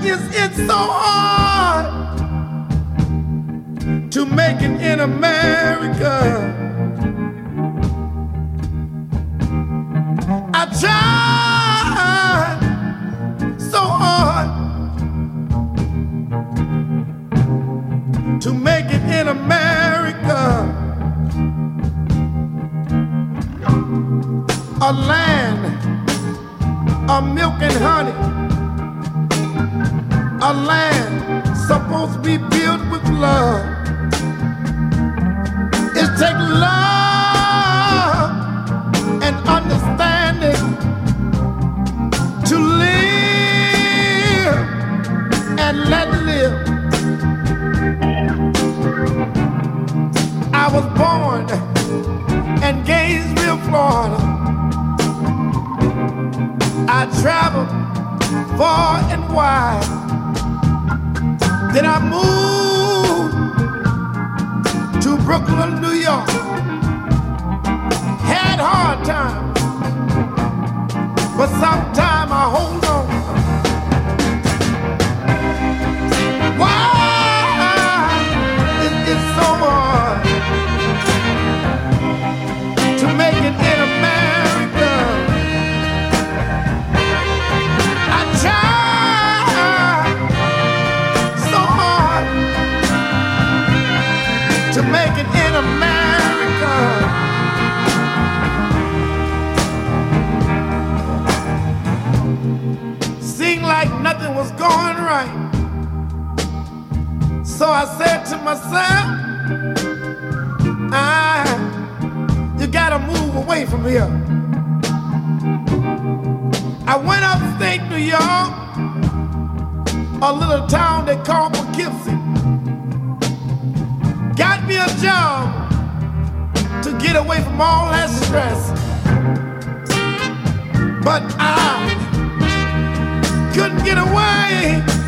It's so hard to make it in America. I tried so hard to make it in America, a land of milk and honey, a land supposed to be built with love. It takes love and understanding to live and let live. I was born in Gainesville, Florida. I traveled far and wide. Then I moved to Brooklyn, New York. Had hard times, but sometime I hold on. Why is it so hard to make it in America? I tried so hard to make it in America. Seemed like nothing was going right. So I said to myself, you gotta move away from here. I went upstate New York, a little town they call Poughkeepsie. Got me a job to get away from all that stress. But I couldn't get away